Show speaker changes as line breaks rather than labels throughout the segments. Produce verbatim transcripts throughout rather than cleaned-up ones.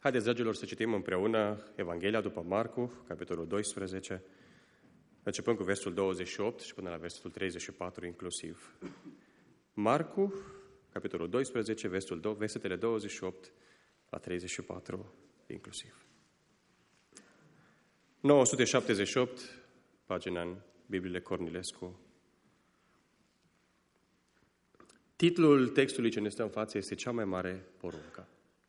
Haideți, dragilor, să citim împreună Evanghelia după Marcu, capitolul doisprezece, începând cu versul douăzeci și opt și până la versul treizeci și patru inclusiv. Marcu, capitolul doisprezece, versul doi, versetele douăzeci și opt la treizeci și patru inclusiv. nouă sute șaptezeci și opt, pagina în Bibliile Cornilescu. Titlul textului ce ne stă în față este Cea mai mare poruncă.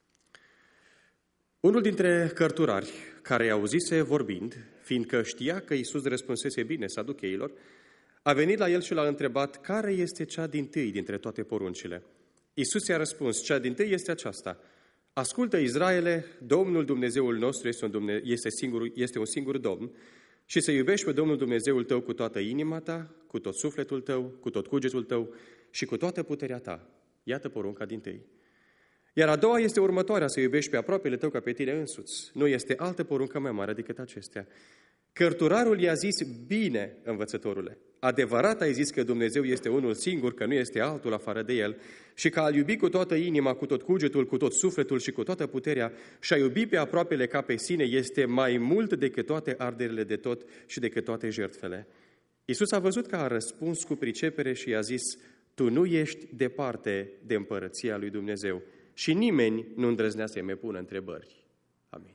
Unul dintre cărturari, care i-auzise vorbind, fiindcă știa că Iisus răspunsese bine saducheilor, a venit la el și l-a întrebat care este cea dintâi dintre toate poruncile. Iisus i-a răspuns, cea dintâi este aceasta: ascultă, Israele, Domnul Dumnezeul nostru este un, Dumne- este, singur, este un singur Domn și să iubești pe Domnul Dumnezeul tău cu toată inima ta, cu tot sufletul tău, cu tot cugetul tău și cu toată puterea ta. Iată porunca dintâi. Iar a doua este următoarea, să iubești pe aproapele tău ca pe tine însuți. Nu este altă poruncă mai mare decât acestea. Cărturarul i-a zis, bine, învățătorule, adevărat ai zis că Dumnezeu este unul singur, că nu este altul afară de El, și că a-L iubi cu toată inima, cu tot cugetul, cu tot sufletul și cu toată puterea și a iubi pe aproapele ca pe sine este mai mult decât toate arderile de tot și decât toate jertfele. Iisus a văzut că a răspuns cu pricepere și i-a zis, tu nu ești departe de împărăția lui Dumnezeu. Și nimeni nu îndrăznea să-i mai pună întrebări. Amin.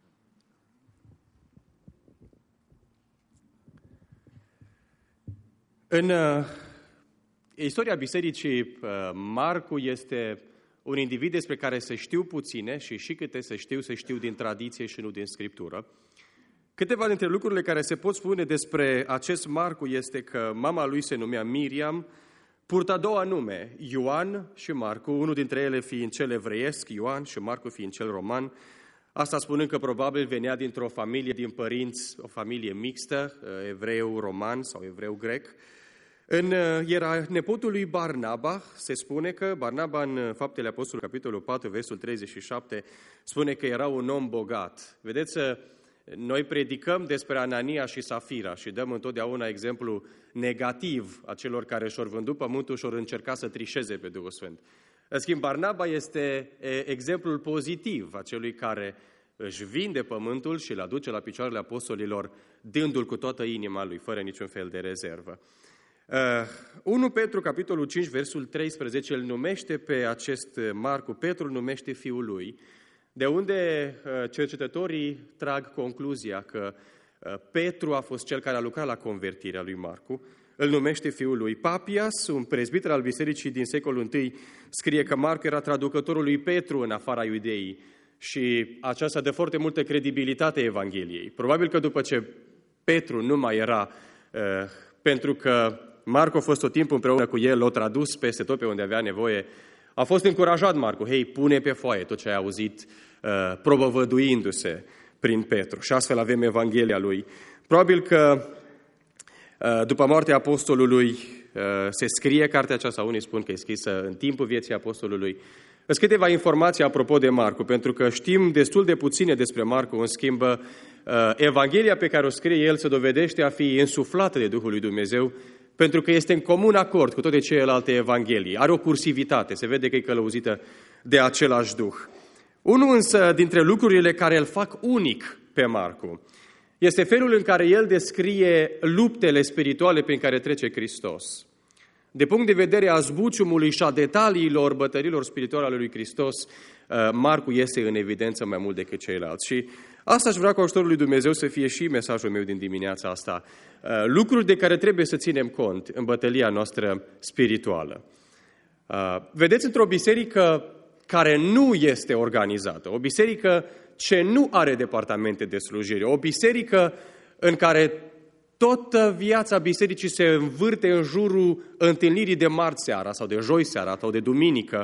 În uh, istoria bisericii, uh, Marcu este un individ despre care se știu puține și și câte se știu, se știu din tradiție și nu din Scriptură. Câteva dintre lucrurile care se pot spune despre acest Marcu este că mama lui se numea Miriam, purta două nume, Ioan și Marcu, unul dintre ele fiind cel evreiesc, Ioan, și Marcu fiind cel roman. Asta spunând că probabil venea dintr-o familie din părinți, o familie mixtă, evreu-roman sau evreu-grec. În, era nepotul lui Barnaba, se spune că Barnaba în Faptele Apostolului, capitolul patru, versul treizeci și șapte, spune că era un om bogat. Vedeți, noi predicăm despre Anania și Safira și dăm întotdeauna exemplu negativ a celor care și-au vândut pământul și-au încercat să trișeze pe Duhul Sfânt. În schimb, Barnaba este exemplul pozitiv a celui care își vinde pământul și îl aduce la picioarele apostolilor, dându-l cu toată inima lui, fără niciun fel de rezervă. Uh, unu Petru, capitolul cinci, versul treisprezece, îl numește pe acest Marcu, Petru numește fiul lui, de unde cercetătorii trag concluzia că Petru a fost cel care a lucrat la convertirea lui Marcu, îl numește fiul lui. Papias, un prezbiter al bisericii din secolul I, scrie că Marcu era traducătorul lui Petru în afara Iudeii și aceasta dă foarte multă credibilitate Evangheliei. Probabil că după ce Petru nu mai era, pentru că Marcu a fost tot timpul împreună cu el, l-a tradus peste tot pe unde avea nevoie, a fost încurajat Marcu, hei, pune pe foaie tot ce ai auzit, uh, propovăduindu-se prin Petru. Și astfel avem Evanghelia lui. Probabil că uh, după moartea apostolului uh, se scrie cartea aceasta, unii spun că e scrisă în timpul vieții apostolului. Îți câteva informații apropo de Marcu, pentru că știm destul de puține despre Marcu, în schimb, uh, Evanghelia pe care o scrie el se dovedește a fi însuflată de Duhul lui Dumnezeu, pentru că este în comun acord cu toate celelalte evanghelii. Are o cursivitate, se vede că e călăuzită de același Duh. Unul însă dintre lucrurile care îl fac unic pe Marcu este felul în care el descrie luptele spirituale prin care trece Hristos. De punct de vedere a zbuciumului și a detaliilor bătărilor spirituale ale lui Hristos, Marcu este în evidență mai mult decât ceilalți. Și asta aș vrea cu ajutorul lui Dumnezeu să fie și mesajul meu din dimineața asta. Lucruri de care trebuie să ținem cont în bătălia noastră spirituală. Vedeți, într-o biserică care nu este organizată, o biserică ce nu are departamente de slujire, o biserică în care toată viața bisericii se învârte în jurul întâlnirii de marți seara sau de joi seara sau de duminică,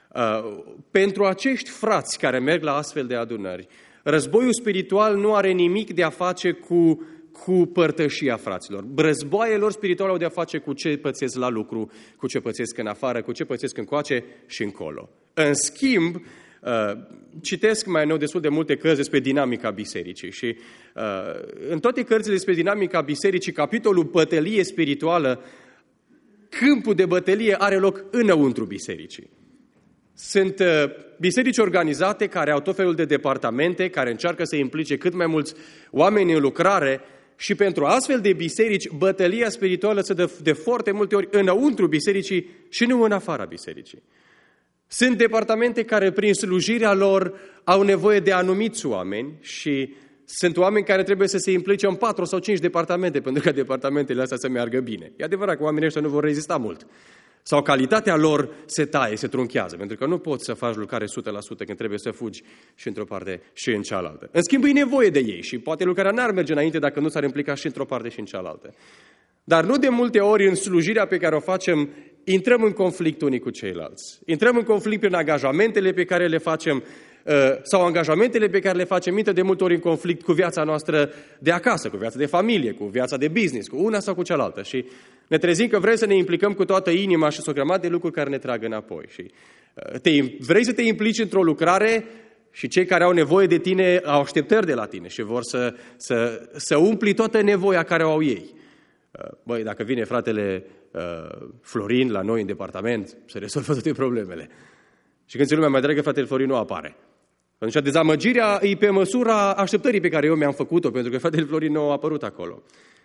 pentru acești frați care merg la astfel de adunări, războiul spiritual nu are nimic de a face cu, cu părtășia fraților. Războaiele lor spirituale au de a face cu ce pățesc la lucru, cu ce pățesc în afară, cu ce pățesc încoace și încolo. În schimb, citesc mai nou destul de multe cărți despre dinamica bisericii și în toate cărțile despre dinamica bisericii, capitolul bătălie spirituală, câmpul de bătălie are loc înăuntru bisericii. Sunt biserici organizate care au tot felul de departamente, care încearcă să implice cât mai mulți oameni în lucrare și pentru astfel de biserici, bătălia spirituală se dă de foarte multe ori înăuntru bisericii și nu în afara bisericii. Sunt departamente care prin slujirea lor au nevoie de anumiți oameni și sunt oameni care trebuie să se implice în patru sau cinci departamente pentru ca departamentele astea să meargă bine. E adevărat că oamenii ăștia nu vor rezista mult. Sau calitatea lor se taie, se trunchează, pentru că nu poți să faci lucrare o sută la sută când trebuie să fugi și într-o parte și în cealaltă. În schimb, e nevoie de ei și poate lucrarea n-ar merge înainte dacă nu s-ar implica și într-o parte și în cealaltă. Dar nu de multe ori în slujirea pe care o facem, intrăm în conflict unii cu ceilalți. Intrăm în conflict prin angajamentele pe care le facem sau angajamentele pe care le facem, minte de multe ori în conflict cu viața noastră de acasă, cu viața de familie, cu viața de business, cu una sau cu cealaltă. Și ne trezim că vrem să ne implicăm cu toată inima și sunt o grămadă de lucruri care ne trag înapoi. Și te, vrei să te implici într-o lucrare și cei care au nevoie de tine au așteptări de la tine și vor să, să, să umpli toată nevoia care o au ei. Băi, dacă vine fratele uh, Florin la noi în departament, se rezolvă toate problemele. Și când ți lumea mai dragă, fratele Florin nu apare. Atunci dezamăgirea e pe măsura așteptării pe care eu mi-am făcut-o, pentru că fratele Florin nu a apărut acolo.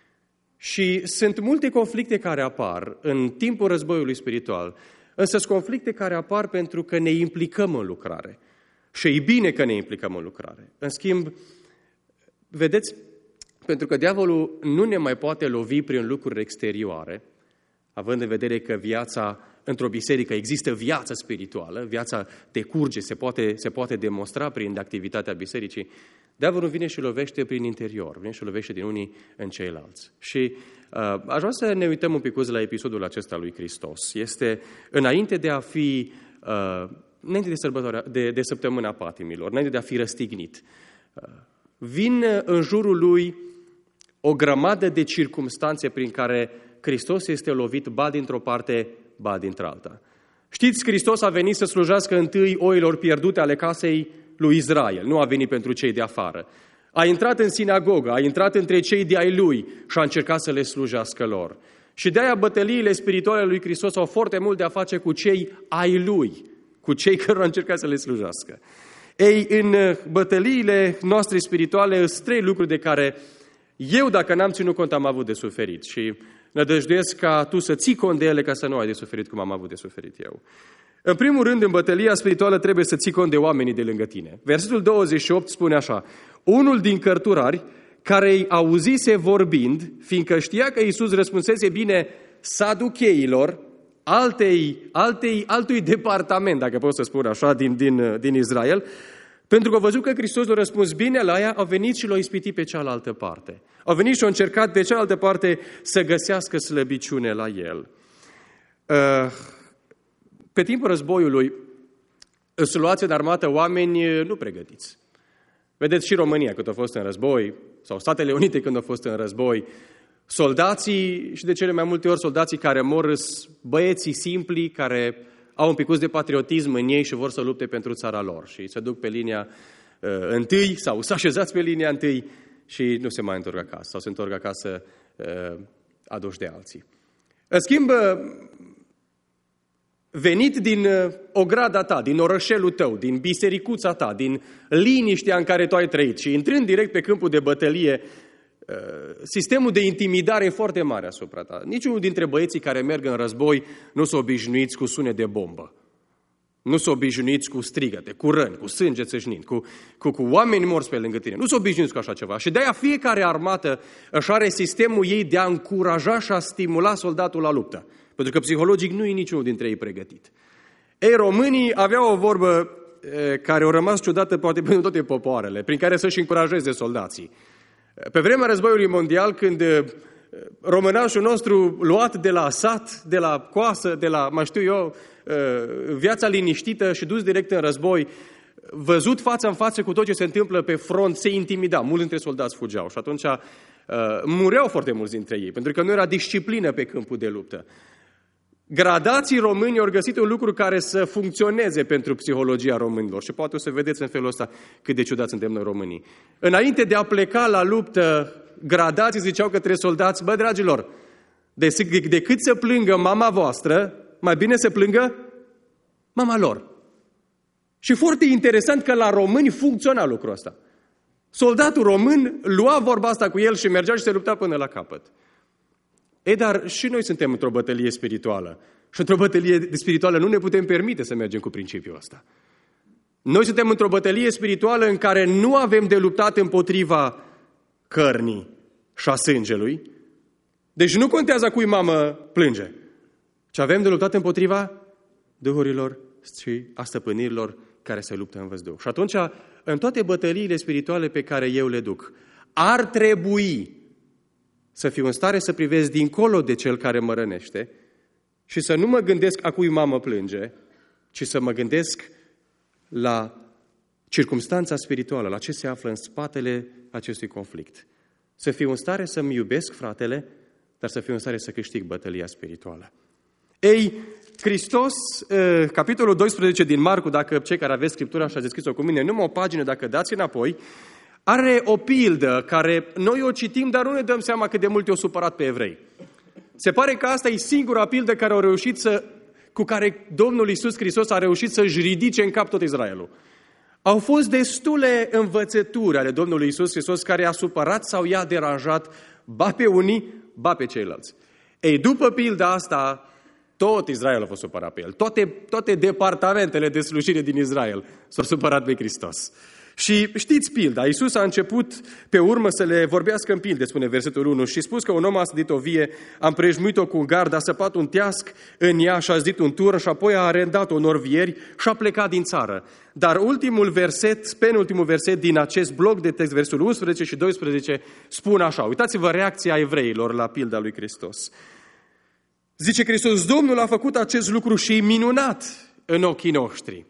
Și sunt multe conflicte care apar în timpul războiului spiritual, însă sunt conflicte care apar pentru că ne implicăm în lucrare. Și e bine că ne implicăm în lucrare. În schimb, vedeți, pentru că diavolul nu ne mai poate lovi prin lucruri exterioare, având în vedere că viața într-o biserică există viață spirituală, viața decurge, se poate, se poate demonstra prin activitatea bisericii, diavolul vine și lovește prin interior, vine și lovește din unii în ceilalți. Și uh, aș vrea să ne uităm un pic la episodul acesta lui Hristos. Este înainte de a fi, uh, înainte de, sărbătoarea, de, de săptămâna patimilor, înainte de a fi răstignit, uh, vin în jurul lui o grămadă de circumstanțe prin care Hristos este lovit ba dintr-o parte, ba dintr-alta. Știți, Hristos a venit să slujească întâi oilor pierdute ale casei lui Israel, nu a venit pentru cei de afară. A intrat în sinagogă, a intrat între cei de ai lui și a încercat să le slujească lor. Și de-aia bătăliile spirituale lui Hristos au foarte mult de a face cu cei ai lui, cu cei care au încercat să le slujească. Ei, în bătăliile noastre spirituale sunt trei lucruri de care eu, dacă n-am ținut cont, am avut de suferit și nădăjduiesc ca tu să ții cont de ele ca să nu ai de suferit cum am avut de suferit eu. În primul rând, în bătălia spirituală trebuie să ții cont de oamenii de lângă tine. Versetul douăzeci și opt spune așa: unul din cărturari care îi auzise vorbind, fiindcă știa că Iisus răspunsese bine saducheilor, altei, altei, altui departament, dacă pot să spun așa, din, din, din Israel, pentru că au văzut că Hristos a răspuns bine la ea, au venit și l-au ispitit pe cealaltă parte. Au venit și au încercat de cealaltă parte să găsească slăbiciune la el. Pe timpul războiului îți luați în armată oameni nu pregătiți. Vedeți și România când a fost în război, sau Statele Unite când au fost în război, soldații, și de cele mai multe ori soldații care mor, băieții simpli, care au un picuț de patriotism în ei și vor să lupte pentru țara lor. Și se duc pe linia uh, întâi sau să așezați pe linia întâi și nu se mai întorc acasă sau se întorc acasă uh, aduși de alții. În schimb, venit din ograda ta, din orășelul tău, din bisericuța ta, din liniștea în care tu ai trăit și intrând direct pe câmpul de bătălie, sistemul de intimidare e foarte mare asupra ta. Niciunul dintre băieții care merg în război nu s-au obișnuiți cu sunet de bombă. Nu s-au obișnuiți cu strigăte, cu răni, cu sânge țâșnind, cu, cu, cu oameni morți pe lângă tine. Nu s-au obișnuiți cu așa ceva. Și de-aia fiecare armată își are sistemul ei de a încuraja și a stimula soldatul la luptă. Pentru că psihologic nu e niciunul dintre ei pregătit. Ei, românii aveau o vorbă e, care a rămas ciudată poate pentru toate popoarele, prin care să-și încurajeze soldații. Pe vremea războiului mondial, când e, românașul nostru luat de la sat, de la coasă, de la, mai știu eu, e, viața liniștită și dus direct în război, văzut față în față cu tot ce se întâmplă pe front, se intimida. Mulți dintre soldați fugeau și atunci uh, mureau foarte mulți dintre ei, pentru că nu era disciplină pe câmpul de luptă. Gradații români au găsit un lucru care să funcționeze pentru psihologia românilor și poate o să vedeți în felul ăsta cât de ciudați suntem noi românii. Înainte de a pleca la luptă, gradații ziceau către soldați: bă, dragilor, decât să plângă mama voastră, mai bine să plângă mama lor. Și foarte interesant că la români funcționa lucrul ăsta. Soldatul român lua vorba asta cu el și mergea și se lupta până la capăt. Ei, dar și noi suntem într-o bătălie spirituală. Și într-o bătălie spirituală nu ne putem permite să mergem cu principiul ăsta. Noi suntem într-o bătălie spirituală în care nu avem de luptat împotriva cărnii și a sângelui. Deci nu contează cui mamă plânge, ci avem de luptat împotriva duhurilor și a stăpânirilor care se luptă în văzduh. Și atunci, în toate bătăliile spirituale pe care eu le duc, ar trebui să fiu în stare să privesc dincolo de cel care mă rănește și să nu mă gândesc a cui mamă plânge, ci să mă gândesc la circumstanța spirituală, la ce se află în spatele acestui conflict. Să fiu în stare să-mi iubesc fratele, dar să fiu în stare să câștig bătălia spirituală. Ei, Hristos, capitolul doisprezece din Marcu, dacă cei care aveți Scriptura și ați deschis-o cu mine, numai o pagină, dacă dați înapoi, are o pildă care noi o citim, dar nu ne dăm seama cât de mult i-o supărat pe evrei. Se pare că asta e singura pildă care au reușit să, cu care Domnul Iisus Hristos a reușit să-și ridice în cap tot Israelul. Au fost destule învățături ale Domnului Iisus Hristos care i-a supărat sau i-a deranjat ba pe unii, ba pe ceilalți. Ei, după pilda asta, tot Israel a fost supărat pe el. Toate, toate departamentele de slujire din Israel s-au supărat pe Hristos. Și știți pilda, Iisus a început pe urmă să le vorbească în pilde, spune versetul unu, și spus că un om a sădit o vie, a împrejmuit-o cu un gard, a săpat un teasc în ea și a zidit un turn și apoi a arendat-o în orvieri și a plecat din țară. Dar ultimul verset, penultimul verset din acest bloc de text, versul unsprezece și doisprezece, spun așa, uitați-vă reacția evreilor la pilda lui Hristos. Zice Hristos, Domnul a făcut acest lucru și e minunat în ochii noștri.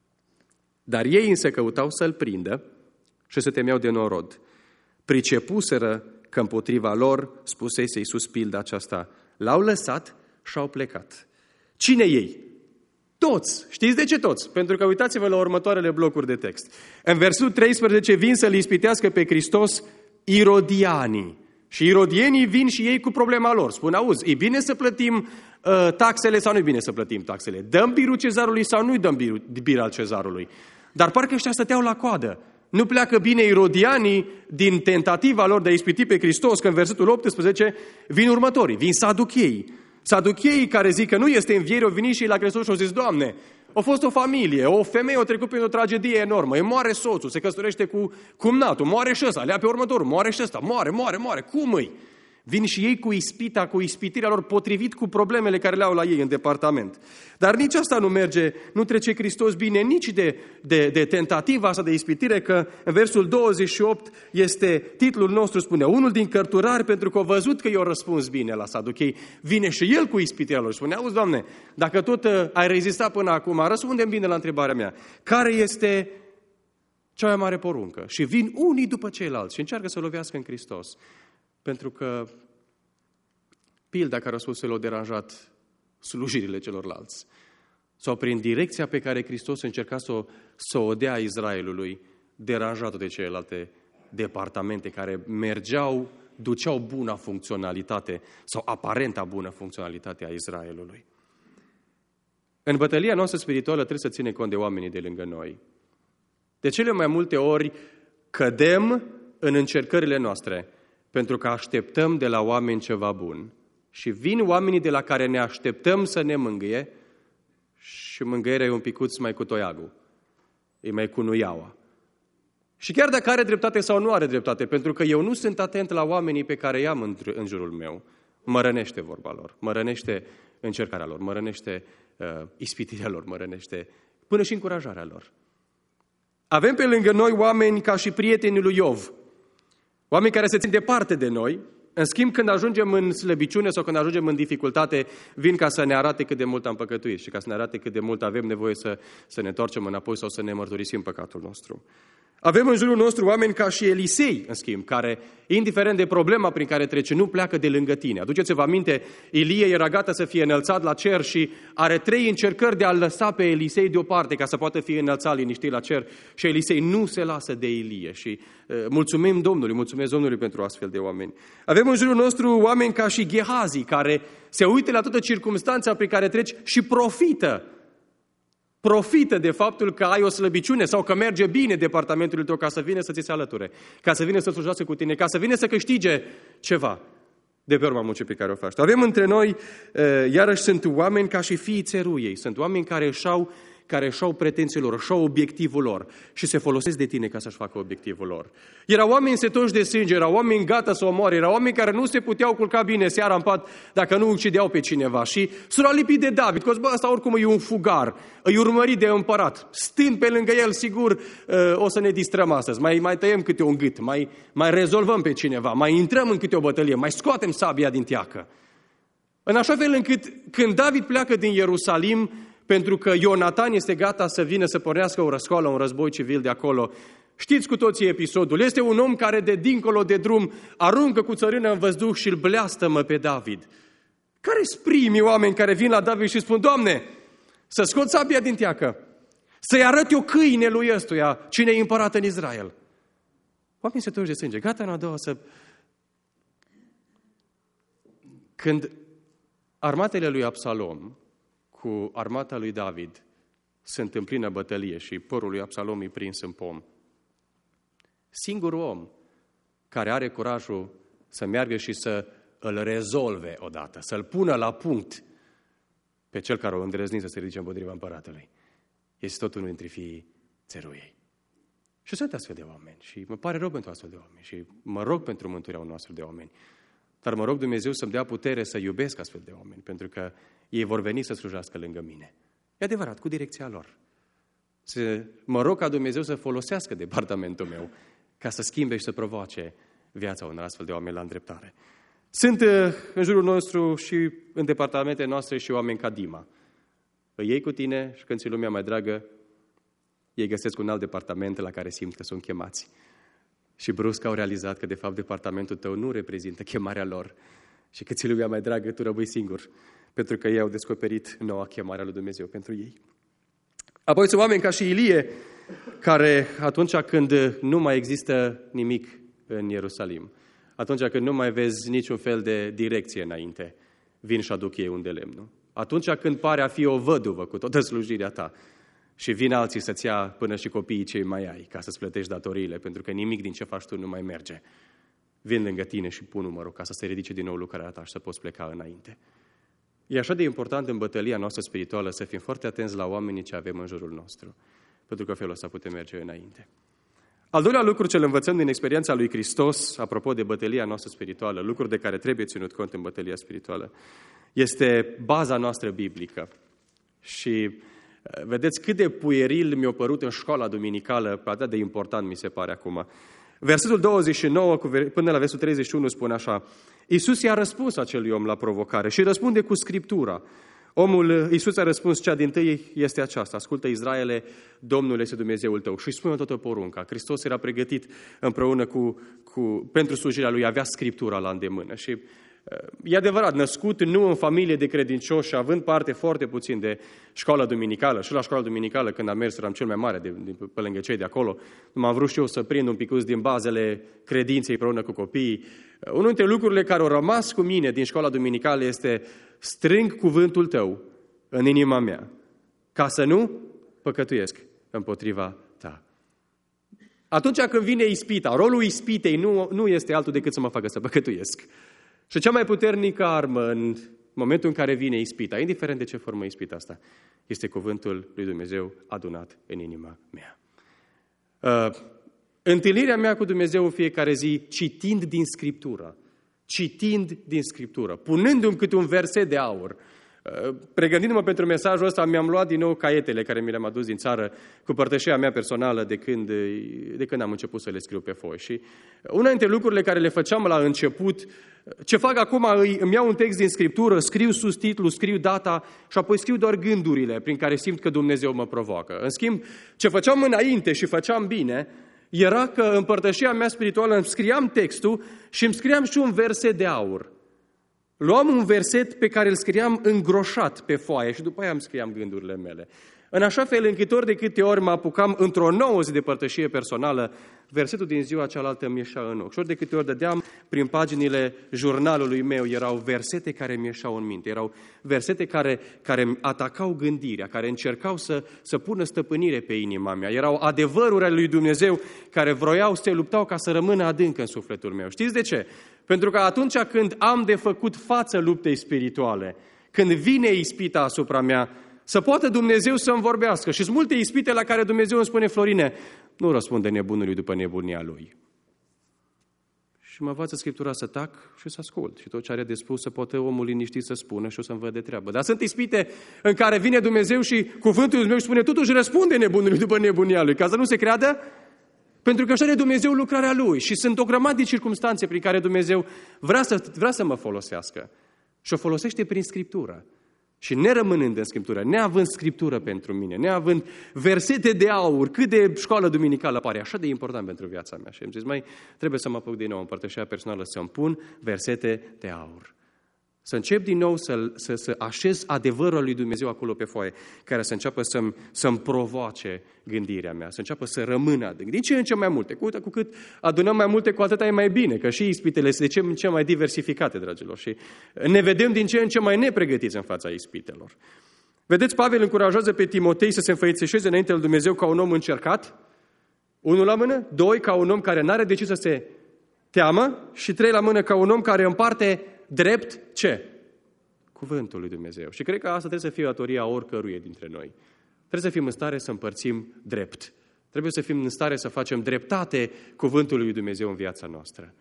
Dar ei însă căutau să-l prindă și se temeau de norod. Pricepuseră că împotriva lor spusese Iisus pilda aceasta. L-au lăsat și au plecat. Cine ei? Toți. Știți de ce toți? Pentru că uitați-vă la următoarele blocuri de text. În versul treisprezece vin să-L ispitească pe Hristos irodianii. Și irodienii vin și ei cu problema lor. Spun, auzi, e bine să plătim uh, taxele sau nu e bine să plătim taxele? Dăm birul cezarului sau nu-i dăm birul, bir al cezarului? Dar parcă ăștia stăteau la coadă. Nu pleacă bine irodianii din tentativa lor de a ispiti pe Hristos, că în versetul optsprezece vin următorii, vin saducheii. Saducheii care zic că nu este înviere, au venit și la Hristos și au zis, Doamne, a fost o familie, o femeie a trecut prin o tragedie enormă, îi moare soțul, se căsătorește cu cumnatul, moare și ăsta, lea pe următorul, moare și ăsta, moare, moare, moare, cum îi? Vin și ei cu ispita, cu ispitirea lor potrivit cu problemele care le au la ei în departament. Dar nici asta nu merge, nu trece Hristos bine nici de, de, de tentativa asta de ispitire, că în versul douăzeci și opt este titlul nostru, spune, unul din cărturari, pentru că a văzut că i-a răspuns bine la saduchei, vine și el cu ispitirea lor. Spune, auzi, Doamne, dacă tot ai rezistat până acum, răspundem bine la întrebarea mea. Care este cea mai mare poruncă? Și vin unii după ceilalți și încearcă să lovească în Hristos. Pentru că pilda care a spus l-a deranjat slujirile celorlalți. Sau prin direcția pe care Hristos încerca să o, să o dea Israelului, deranjat de celelalte departamente care mergeau, duceau buna funcționalitate sau aparenta bună funcționalitate a Israelului. În bătălia noastră spirituală trebuie să ținem cont de oamenii de lângă noi. De cele mai multe ori cădem în încercările noastre, pentru că așteptăm de la oameni ceva bun. Și vin oamenii de la care ne așteptăm să ne mângâie și mângâierea e un picuț mai cu toiagul. E mai cu nuiaua. Și chiar dacă are dreptate sau nu are dreptate, pentru că eu nu sunt atent la oamenii pe care i-am în, în jurul meu, mă rănește vorba lor, mă rănește încercarea lor, mă rănește uh, ispitirea lor, mă rănește până și încurajarea lor. Avem pe lângă noi oameni ca și prietenii lui Iov, oameni care se țin departe de noi, în schimb când ajungem în slăbiciune sau când ajungem în dificultate, vin ca să ne arate cât de mult am păcătuit și ca să ne arate cât de mult avem nevoie să, să ne întoarcem înapoi sau să ne mărturisim păcatul nostru. Avem în jurul nostru oameni ca și Elisei, în schimb, care, indiferent de problema prin care trece, nu pleacă de lângă tine. Aduceți-vă aminte, Ilie era gata să fie înălțat la cer și are trei încercări de a lăsa pe Elisei deoparte ca să poată fi înălțat liniștit la cer și Elisei nu se lasă de Ilie și uh, mulțumim Domnului, mulțumesc Domnului pentru astfel de oameni. Avem în jurul nostru oameni ca și Gehazi, care se uită la toată circumstanța prin care treci și profită Profită de faptul că ai o slăbiciune sau că merge bine departamentul tău ca să vină să ți se alăture, ca să vină să slujească cu tine, ca să vină să câștige ceva de pe urma muncii pe care o faci. Avem între noi, iarăși sunt oameni ca și fiii țeruiei, sunt oameni care își au, care își au pretențiile lor, își au obiectivul lor și se folosesc de tine ca să-și facă obiectivul lor. Erau oameni setoși de sânge, erau oameni gata să omoare, erau oameni care nu se puteau culca bine seara în pat dacă nu ucideau pe cineva și s-au lipit de David, că bă, ăsta oricum e un fugar, îi urmărit de împărat, stând pe lângă el, sigur o să ne distrăm astăzi, mai, mai tăiem câte un gât, mai, mai rezolvăm pe cineva, mai intrăm în câte o bătălie, mai scoatem sabia din teacă. În așa fel încât când David pleacă din Ierusalim, pentru că Ionatan este gata să vină să pornească o răscoală, un război civil de acolo. Știți cu toții episodul. Este un om care de dincolo de drum aruncă cu țărână în văzduh și îl bleastămă pe David. Care-s primii oameni care vin la David și spun, Doamne, să scot sabia din teacă, să-i arăt eu câinelui ăstuia cine e împărat în Israel. Oamenii se torci de sânge. Gata în a doua să... Când armatele lui Absalom cu armata lui David sunt în plină bătălie și părul lui Absalom e prins în pom. Singurul om care are curajul să meargă și să îl rezolve odată, să-l pună la punct pe cel care o îndrăzni să se ridice împotriva împăratului, este tot unul dintre fiii țeruiei. Și sunt astfel de oameni și mă pare rău pentru astfel de oameni și mă rog pentru mântuirea unor astfel de oameni. Dar mă rog Dumnezeu să-mi dea putere să iubesc astfel de oameni, pentru că ei vor veni să slujească lângă mine. E adevărat, cu direcția lor. Să, mă rog ca Dumnezeu să folosească departamentul meu ca să schimbe și să provoace viața unor astfel de oameni la îndreptare. Sunt în jurul nostru și în departamentele noastre și oameni ca Dima. Îi iei cu tine și când ți lumea mai dragă, ei găsesc un alt departament la care simt că sunt chemați. Și brusc au realizat că, de fapt, departamentul tău nu reprezintă chemarea lor. Și că ți lumea mai dragă, tu rămâi singur. Pentru că ei au descoperit noua chemare a lui Dumnezeu pentru ei. Apoi sunt oameni ca și Ilie, care atunci când nu mai există nimic în Ierusalim, atunci când nu mai vezi niciun fel de direcție înainte, vin și aduc ei un de lemn. Nu? Atunci când pare a fi o văduvă cu toată slujirea ta, și vin alții să-ți ia până și copiii cei mai ai, ca să-ți plătești datoriile, pentru că nimic din ce faci tu nu mai merge. Vin lângă tine și pun numărul ca să se ridice din nou lucrarea ta și să poți pleca înainte. E așa de important în bătălia noastră spirituală să fim foarte atenți la oamenii ce avem în jurul nostru, pentru că felul ăsta putem merge înainte. Al doilea lucru ce îl învățăm din experiența lui Hristos, apropo de bătălia noastră spirituală, lucruri de care trebuie ținut cont în bătălia spirituală, este baza noastră biblică. Și vedeți cât de pueril mi-a părut în școala duminicală, atât de important mi se pare acum. Versetul douăzeci și nouă până la versetul treizeci și unu spune așa: Iisus i-a răspuns acelui om la provocare și răspunde cu Scriptura. Omul, Iisus a răspuns, cea dintâi este aceasta: ascultă, Israele, Domnul este Dumnezeul tău. Și îi spune toată porunca. Hristos era pregătit împreună cu, cu, pentru slujirea lui, avea Scriptura la îndemână. Și e adevărat, născut nu în familie de credincioși, având parte foarte puțin de școala duminicală, și la școala duminicală, când am mers, eram cel mai mare de, de, pe lângă cei de acolo, m-am vrut și eu să prind un picuț din bazele credinței împreună cu copiii. Unul dintre lucrurile care au rămas cu mine din școala duminicală este: strâng cuvântul tău în inima mea, ca să nu păcătuiesc împotriva ta. Atunci când vine ispita, rolul ispitei nu, nu este altul decât să mă facă să păcătuiesc. Și cea mai puternică armă în momentul în care vine ispita, indiferent de ce formă ispita asta, este cuvântul lui Dumnezeu adunat în inima mea. Uh, întâlnirea mea cu Dumnezeu în fiecare zi, citind din Scriptură, citind din Scriptură, punându-mi câte un verset de aur. Uh, pregătindu-mă pentru mesajul ăsta, mi-am luat din nou caietele care mi le-am adus din țară cu părtășia mea personală de când, de când am început să le scriu pe foi. Și una dintre lucrurile care le făceam la început, ce fac acum, îmi iau un text din Scriptură, scriu sus titlu, scriu data și apoi scriu doar gândurile prin care simt că Dumnezeu mă provoacă. În schimb, ce făceam înainte și făceam bine, era că în părtășia mea spirituală îmi scriam textul și îmi scriam și un verset de aur. Luam un verset pe care îl scriam îngroșat pe foaie și după aia îmi scriam gândurile mele. În așa fel încât ori de câte ori mă apucam într-o nouă zi de părtășie personală, versetul din ziua cealaltă mi ieșea în ochi. Și ori de câte ori dădeam prin paginile jurnalului meu, erau versete care mi ieșeau în minte, erau versete care, care atacau gândirea, care încercau să, să pună stăpânire pe inima mea. Erau adevăruri ale lui Dumnezeu care vroiau, se luptau ca să rămână adânc în sufletul meu. Știți de ce? Pentru că atunci când am de făcut față luptei spirituale, când vine ispita asupra mea, să poată Dumnezeu să-mi vorbească. Și sunt multe ispite la care Dumnezeu îmi spune: Florine, nu răspunde nebunului după nebunia lui. Și mă învață Scriptura să tac și să ascult. Și tot ce are de spus să poată omul liniștit să spună și o să-mi văd de treabă. Dar sunt ispite în care vine Dumnezeu și cuvântul meu spune: totuși răspunde nebunului după nebunia lui, ca să nu se creadă. Pentru că așa are Dumnezeu lucrarea Lui. Și sunt o grămadă de circumstanțe prin care Dumnezeu vrea să, vrea să mă folosească. Și o folosește prin Scriptură. Și nerămânând în Scriptură, neavând Scriptură pentru mine, neavând versete de aur, cât de școală duminicală pare, așa de important pentru viața mea. Și am zis: mai trebuie să mă apuc din nou în părtășia personală, să-mi pun versete de aur. Să încep din nou să, să, să așez adevărul lui Dumnezeu acolo pe foaie, care să înceapă să-mi, să-mi provoace gândirea mea, să înceapă să rămână adânc. Din ce în ce mai multe. Cu, cu cât adunăm mai multe, cu atât e mai bine, că și ispitele sunt de ce în ce mai diversificate, dragilor. Și ne vedem din ce în ce mai nepregătiți în fața ispitelor. Vedeți, Pavel încurajează pe Timotei să se înfățișeze înainte lui Dumnezeu ca un om încercat. Unul la mână, doi, ca un om care n-are de ce să se teamă, și trei la mână, ca un om care împarte drept ce? Cuvântul lui Dumnezeu. Și cred că asta trebuie să fie datoria oricăruia dintre noi. Trebuie să fim în stare să împărțim drept. Trebuie să fim în stare să facem dreptate cuvântului lui Dumnezeu în viața noastră.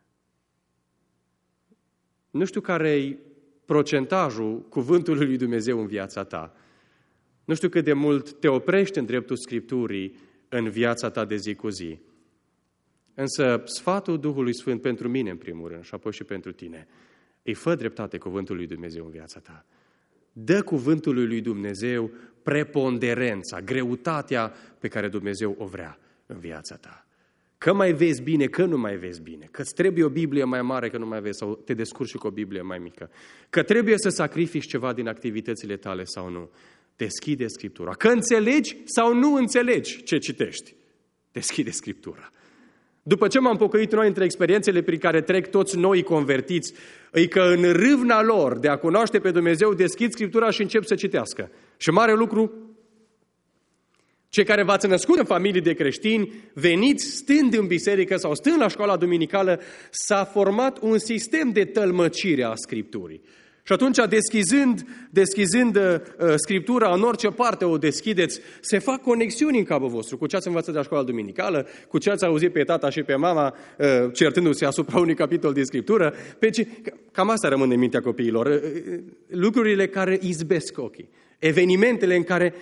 Nu știu care-i procentajul cuvântului lui Dumnezeu în viața ta. Nu știu cât de mult te oprești în dreptul Scripturii în viața ta de zi cu zi. Însă sfatul Duhului Sfânt pentru mine, în primul rând, și apoi și pentru tine, îi fă dreptate cuvântul lui Dumnezeu în viața ta. Dă cuvântului lui Dumnezeu preponderența, greutatea pe care Dumnezeu o vrea în viața ta. Că mai vezi bine, că nu mai vezi bine, că îți trebuie o Biblie mai mare, că nu mai vezi, sau te descurci și cu o Biblie mai mică, că trebuie să sacrifici ceva din activitățile tale sau nu. Deschide Scriptura. Că înțelegi sau nu înțelegi ce citești. Deschide Scriptura. După ce m-am pocăit, noi între experiențele prin care trec toți noi convertiți, e că în râvna lor de a cunoaște pe Dumnezeu, deschid Scriptura și încep să citească. Și mare lucru, cei care v-ați născut în familii de creștini, veniți stând în biserică sau stând la școala duminicală, s-a format un sistem de tălmăcire a Scripturii. Și atunci, deschizând, deschizând uh, Scriptura, în orice parte o deschideți, se fac conexiuni în capul vostru cu ce ați învățat de la școala duminicală, cu ce ați auzit pe tata și pe mama uh, certându-se asupra unui capitol din Scriptură. Pe ce, cam asta rămâne în mintea copiilor. Uh, lucrurile care izbesc ochii, evenimentele în care...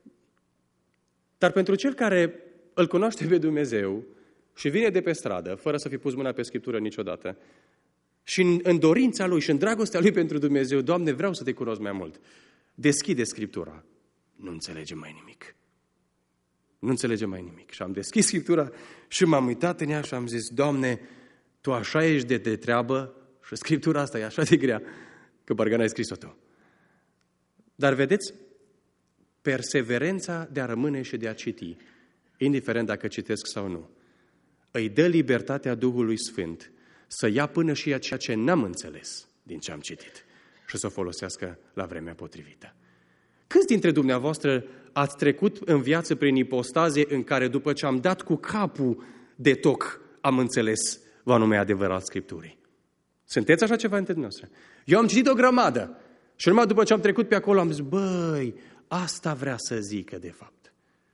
Dar pentru cel care îl cunoaște pe Dumnezeu și vine de pe stradă, fără să fi pus mâna pe Scriptură niciodată, și în, în dorința lui și în dragostea lui pentru Dumnezeu, Doamne, vreau să te cunosc mai mult. Deschide Scriptura. Nu înțelege mai nimic. Nu înțelege mai nimic. Și am deschis Scriptura și m-am uitat în ea și am zis: Doamne, Tu așa ești de, de treabă și Scriptura asta e așa de grea că parcă n-ai scris-o Tu. Dar vedeți, perseverența de a rămâne și de a citi, indiferent dacă citesc sau nu, îi dă libertatea Duhului Sfânt să ia până și ceea ce n-am înțeles din ce am citit și să o folosească la vremea potrivită. Câți dintre dumneavoastră ați trecut în viață prin ipostaze în care după ce am dat cu capul de toc am înțeles va nume adevărat Scripturii? Sunteți așa ceva între dumneavoastră? Eu am citit o grămadă și numai după ce am trecut pe acolo am zis: băi, asta vrea să zică de fapt.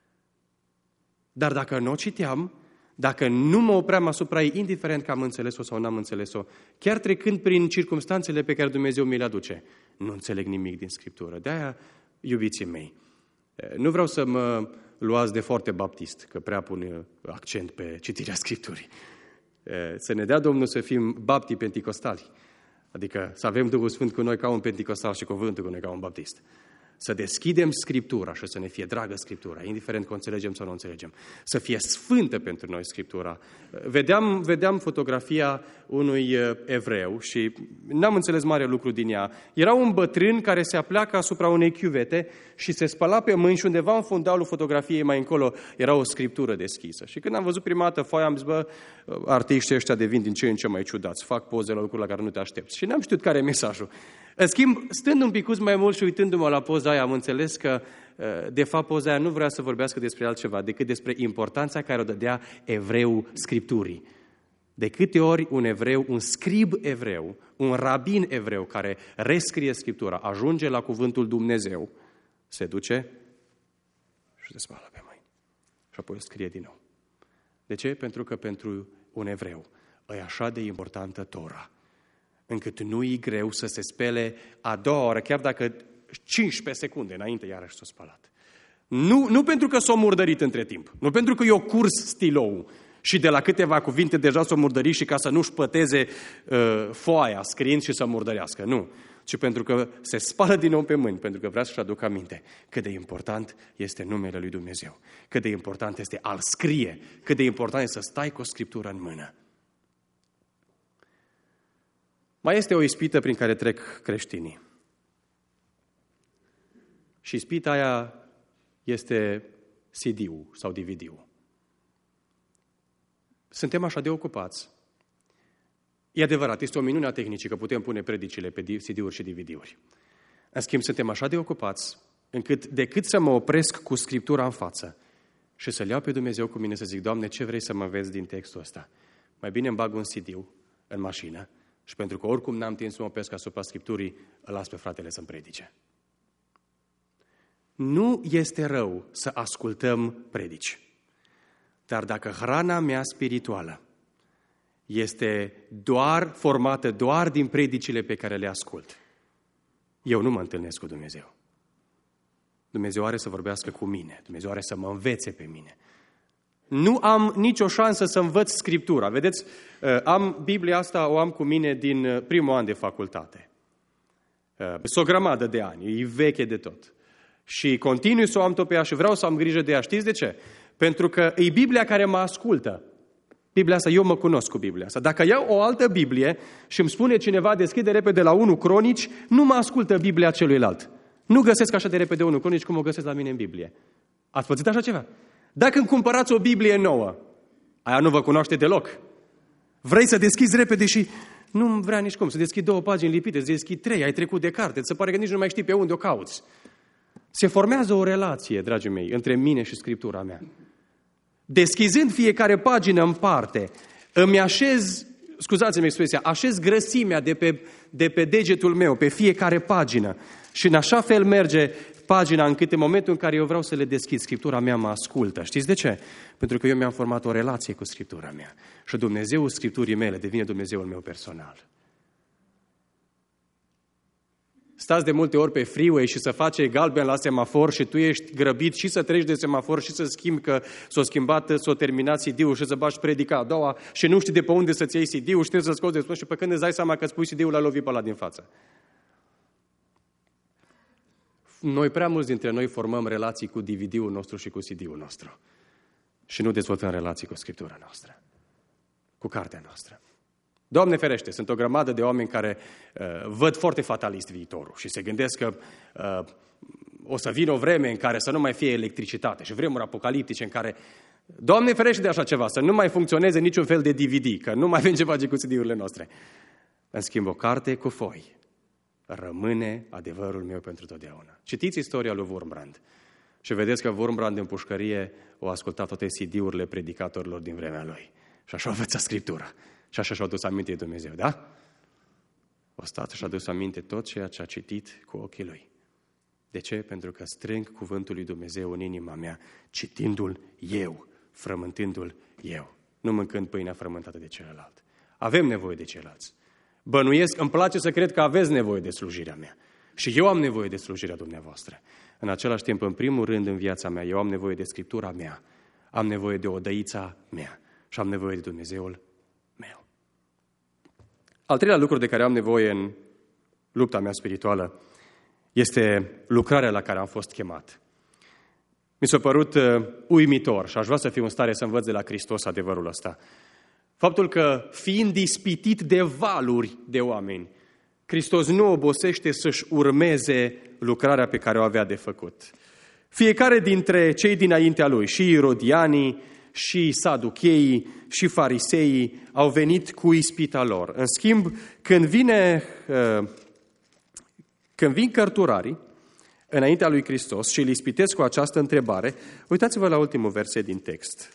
Dar dacă nu o citeam, dacă nu mă opream asupra ei, indiferent că am înțeles-o sau n-am înțeles-o, chiar trecând prin circumstanțele pe care Dumnezeu mi le aduce, nu înțeleg nimic din Scriptură. De-aia, iubiții mei, nu vreau să mă luați de foarte baptist, că prea pun accent pe citirea Scripturii. Să ne dea Domnul să fim baptii penticostali, adică să avem Duhul Sfânt cu noi ca un penticostal și cuvântul cu noi ca un baptist. Să deschidem Scriptura și să ne fie dragă Scriptura, indiferent că o înțelegem sau nu o înțelegem. Să fie sfântă pentru noi Scriptura. Vedeam, vedeam fotografia unui evreu și n-am înțeles mare lucru din ea. Era un bătrân care se apleacă asupra unei chiuvete și se spăla pe mâini și undeva în fundalul fotografiei mai încolo era o Scriptură deschisă. Și când am văzut prima dată foaia, am zis, bă, artiștii ăștia devin din ce în ce mai ciudați, fac poze la lucruri la care nu te aștepți. Și n-am știut care e mesajul. În schimb, stând un picuț mai mult și uitându-mă la poza aia, am înțeles că, de fapt, poza aia nu vrea să vorbească despre altceva decât despre importanța care o dădea evreu Scripturii. De câte ori un evreu, un scrib evreu, un rabin evreu care rescrie Scriptura, ajunge la cuvântul Dumnezeu, se duce și se spală pe mâini. Și apoi scrie din nou. De ce? Pentru că pentru un evreu e așa de importantă Tora, încât nu-i greu să se spele a doua oră, chiar dacă cincisprezece secunde înainte iarăși s-a spălat. Nu, nu pentru că s-a murdărit între timp, nu pentru că i-a curs stilou și de la câteva cuvinte deja s-a murdărit și ca să nu-și păteze uh, foaia scriind și să murdărească, nu. Ci pentru că se spală din nou pe mâini, pentru că vrea să-și aducă aminte cât de important este numele lui Dumnezeu, cât de important este a-L scrie, cât de important este să stai cu o Scriptură în mână. Mai este o ispită prin care trec creștinii. Și ispita aia este C D-ul sau D V D-ul. Suntem așa de ocupați. E adevărat, este o minune a tehnicii că putem pune predicile pe C D-uri și D V D-uri. În schimb, suntem așa de ocupați încât decât să mă opresc cu Scriptura în față și să-L iau pe Dumnezeu cu mine să zic, Doamne, ce vrei să mă înveți din textul ăsta? Mai bine îmi bag un C D în mașină și pentru că oricum n-am timp să mă opresc asupra Scripturii, îl las pe fratele să-mi predice. Nu este rău să ascultăm predici, dar dacă hrana mea spirituală este doar formată doar din predicile pe care le ascult, eu nu mă întâlnesc cu Dumnezeu. Dumnezeu are să vorbească cu mine, Dumnezeu are să mă învețe pe mine. Nu am nicio șansă să învăț Scriptura. Vedeți, am Biblia asta, o am cu mine din primul an de facultate. Sunt o grămadă de ani, e veche de tot. Și continui să o am tot pe ea și vreau să am grijă de ea. Știți de ce? Pentru că e Biblia care mă ascultă. Biblia asta, eu mă cunosc cu Biblia asta. Dacă iau o altă Biblie și îmi spune cineva, deschide repede la unu Cronici, nu mă ascultă Biblia celuilalt. Nu găsesc așa de repede unu Cronici cum o găsesc la mine în Biblie. Ați pățit așa ceva? Dacă îmi cumpărați o Biblie nouă, aia nu vă cunoaște deloc. Vrei să deschizi repede și nu vrea nici cum. Să deschid două pagini lipite, să deschid trei, ai trecut de carte, ți se pare că nici nu mai știi pe unde o cauți. Se formează o relație, dragii mei, între mine și Scriptura mea. Deschizând fiecare pagină în parte, îmi așez, scuzați-mi expresia, așez grăsimea de pe, de pe degetul meu, pe fiecare pagină. Și în așa fel merge pagina încât în momentul în care eu vreau să le deschid, Scriptura mea mă ascultă. Știți de ce? Pentru că eu mi-am format o relație cu Scriptura mea. Și Dumnezeul Scripturii mele devine Dumnezeul meu personal. Stați de multe ori pe freeway și să face galben la semafor și tu ești grăbit și să treci de semafor și să schimbi că s-a schimbat, s-a terminat C D-ul și să bagi predica a doua și nu știi de pe unde să-ți iei C D-ul și trebuie să scoți de sus și pe când îți dai seama că îți pui C D-ul, l-ai lovit pe ăla din față. Noi, prea mulți dintre noi, formăm relații cu D V D-ul nostru și cu C D-ul nostru și nu dezvoltăm relații cu Scriptura noastră, cu cartea noastră. Doamne ferește, sunt o grămadă de oameni care uh, văd foarte fatalist viitorul și se gândesc că uh, o să vină o vreme în care să nu mai fie electricitate și vremuri apocaliptice în care, Doamne ferește de așa ceva, să nu mai funcționeze niciun fel de D V D, că nu mai avem ce face cu C D-urile noastre. În schimb, o carte cu foi rămâne adevărul meu pentru totdeauna. Citiți istoria lui Wurmbrand și vedeți că Wurmbrand în pușcărie o ascultat toate C D-urile predicatorilor din vremea lui. Și așa a învățat Scriptura. Și așa și-a adus aminte de Dumnezeu, da? O stat și-a adus aminte tot ceea ce a citit cu ochii lui. De ce? Pentru că strâng cuvântul lui Dumnezeu în inima mea, citindu-l eu, frământându-l eu, nu mâncând pâinea frământată de celălalt. Avem nevoie de ceilalți. Bănuiesc, îmi place să cred că aveți nevoie de slujirea mea. Și eu am nevoie de slujirea dumneavoastră. În același timp, în primul rând, în viața mea, eu am nevoie de Scriptura mea. Am nevoie de odăița mea. Și am nevoie de Dumnezeul meu. Al treilea lucru de care am nevoie în lupta mea spirituală Este lucrarea la care am fost chemat. Mi s-a părut uh, uimitor și aș vrea să fiu în stare să învăț de la Hristos adevărul ăsta. Faptul că, fiind ispitit de valuri de oameni, Hristos nu obosește să-și urmeze lucrarea pe care o avea de făcut. Fiecare dintre cei dinaintea lui, și irodianii, și saducheii, și fariseii, au venit cu ispita lor. În schimb, când vine, când vin cărturarii înaintea lui Hristos și îl ispitesc cu această întrebare, uitați-vă la ultimul verset din text.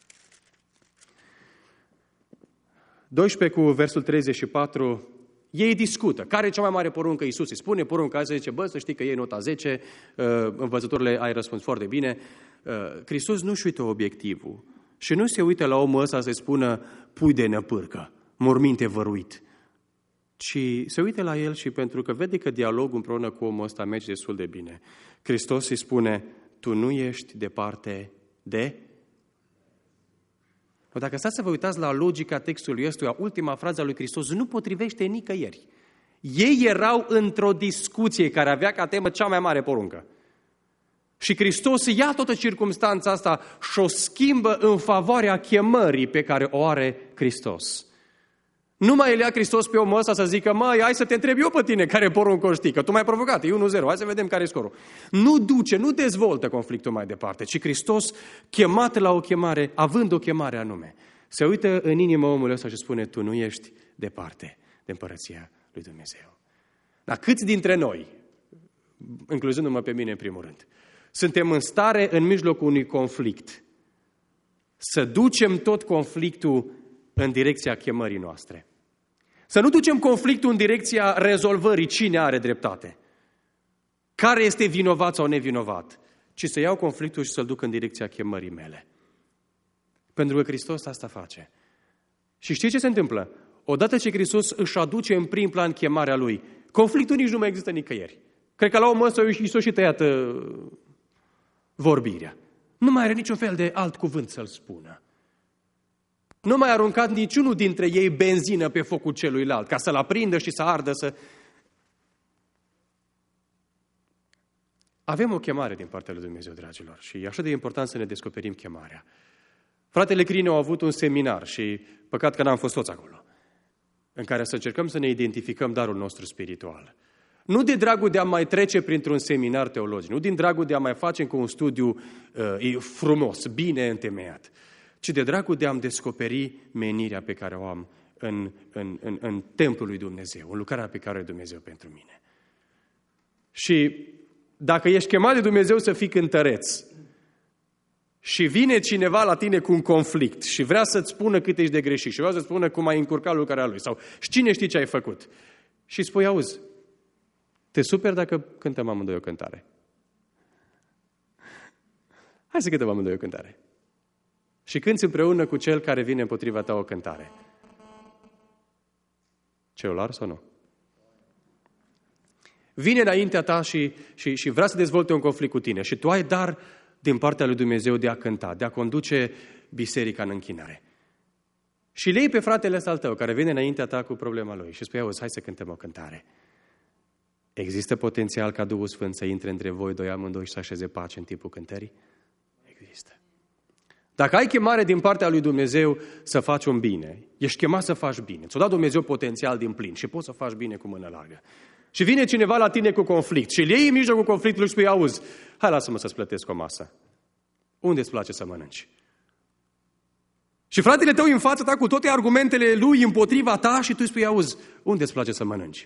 doisprezece cu versul treizeci și patru, ei discută. Care e cea mai mare poruncă? Iisus îi spune porunca aia, zice, bă, să știi că iei nota zece, învățătorile ai răspuns foarte bine. Hristos nu-și uită obiectivul și nu se uită la omul ăsta să-i spună pui de năpârcă, morminte văruit, ci se uită la el și pentru că vede că dialogul împreună cu omul ăsta merge destul de bine. Hristos îi spune, tu nu ești departe de... Dacă stați să vă uitați la logica textului ăstuia, ultima frază a lui Hristos nu potrivește nicăieri. Ei erau într-o discuție care avea ca temă cea mai mare poruncă. Și Hristos ia toată circumstanța asta și o schimbă în favoarea chemării pe care o are Hristos. Nu mai îl ia Hristos pe omul ăsta să zică, măi, hai să te întreb eu pe tine care poruncă o știi, că tu m-ai provocat, e unu zero, hai să vedem care e scorul. Nu duce, nu dezvoltă conflictul mai departe, ci Hristos, chemat la o chemare, având o chemare anume, se uită în inimă omului ăsta și spune, tu nu ești departe de împărăția lui Dumnezeu. Dar câți dintre noi, incluzându-mă pe mine în primul rând, suntem în stare, în mijlocul unui conflict, să ducem tot conflictul în direcția chemării noastre? Să nu ducem conflictul în direcția rezolvării cine are dreptate, care este vinovat sau nevinovat, ci să iau conflictul și să-l duc în direcția chemării mele. Pentru că Hristos asta face. Și știi ce se întâmplă? Odată ce Hristos își aduce în prim plan chemarea Lui, conflictul nici nu mai există nicăieri. Cred că la omul ăsta i s-a și tăiat uh, vorbirea. Nu mai are niciun fel de alt cuvânt să-l spună. Nu mai a aruncat niciunul dintre ei benzină pe focul celuilalt, ca să-l aprindă și să ardă, să... Avem o chemare din partea lui Dumnezeu, dragilor, și e așa de important să ne descoperim chemarea. Fratele Crine au avut un seminar și păcat că n-am fost toți acolo, în care să încercăm să ne identificăm darul nostru spiritual. Nu de dragul de a mai trece printr-un seminar teologic, nu din dragul de a mai face încă un studiu uh, frumos, bine întemeiat, ci de dragul de a-mi descoperi menirea pe care o am în, în, în, în templul lui Dumnezeu, în lucrarea pe care o are Dumnezeu pentru mine. Și dacă ești chemat de Dumnezeu să fii cântăreț și vine cineva la tine cu un conflict și vrea să-ți spună cât ești de greșit și vrea să-ți spună cum ai încurcat lucrarea lui sau și cine știe ce ai făcut și spui, auzi, te super dacă cântăm amândoi o cântare? Hai să cântăm amândoi o cântare. Și cânți împreună cu cel care vine împotriva ta o cântare. Celular sau nu? Vine înaintea ta și, și, și vrea să dezvolte un conflict cu tine și tu ai dar din partea lui Dumnezeu de a cânta, de a conduce biserica în închinare. Și lei pe fratele ăsta al tău care vine înaintea ta cu problema lui și spui, auzi, hai să cântăm o cântare. Există potențial ca Duhul Sfânt să intre între voi doi amândoi și să așeze pace în timpul cântării? Există. Dacă ai chemare din partea lui Dumnezeu să faci un bine, ești chemat să faci bine. Ți-o dat Dumnezeu potențial din plin și poți să faci bine cu mână largă. Și vine cineva la tine cu conflict și îl iei în mijlocul conflictului și spui, auzi, hai lasă-mă să-ți plătesc o masă. Unde îți place să mănânci? Și fratele tău în fața ta cu toate argumentele lui împotriva ta și tu îi spui, auzi, unde îți place să mănânci?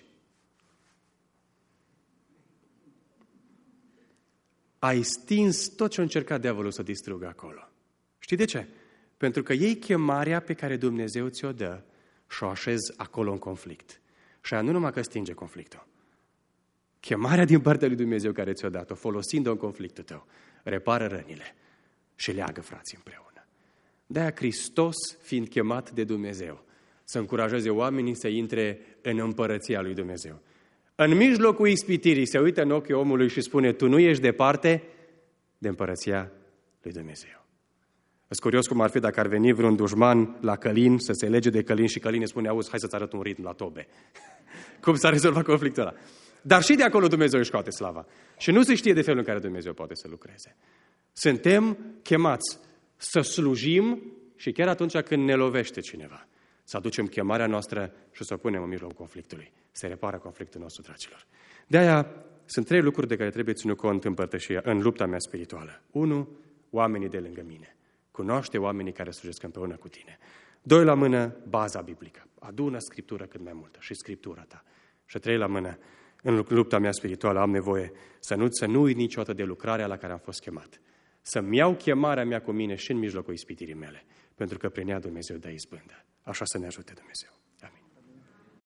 Ai stins tot ce a încercat diavolul să distrugă acolo. Știi de ce? Pentru că iei chemarea pe care Dumnezeu ți-o dă și o așezi acolo în conflict. Și aia nu numai că stinge conflictul. Chemarea din partea lui Dumnezeu care ți-o dat-o, folosind-o în conflictul tău, repară rănile și leagă frații împreună. De-aia Hristos, fiind chemat de Dumnezeu, să încurajeze oamenii să intre în împărăția lui Dumnezeu. În mijlocul ispitirii se uită în ochii omului și spune, tu nu ești departe de împărăția lui Dumnezeu. Sunt curios cum ar fi dacă ar veni vreun dușman la Călin, să se lege de Călin și Călin îi spune, auzi, hai să-ți arăt un ritm la tobe. Cum s-a rezolvat conflictul ăla? Dar și de acolo Dumnezeu își scoate slava. Și nu se știe de felul în care Dumnezeu poate să lucreze. Suntem chemați să slujim și chiar atunci când ne lovește cineva, să aducem chemarea noastră și să o punem în mijlocul conflictului. Se repară conflictul nostru, dragilor. De-aia sunt trei lucruri de care trebuie ținut cont în părtășia, în lupta mea spirituală. Unu, oamenii de lângă mine. Cunoaște oamenii care slujesc împreună cu tine. Doi la mână, baza biblică. Adună Scriptură cât mai multă și Scriptura ta. Și trei la mână, în lupta mea spirituală am nevoie să nu, să nu uit niciodată de lucrarea la care am fost chemat. Să-mi iau chemarea mea cu mine și în mijlocul ispitirii mele, pentru că prin ea Dumnezeu dă izbândă. Așa să ne ajute Dumnezeu. Amin.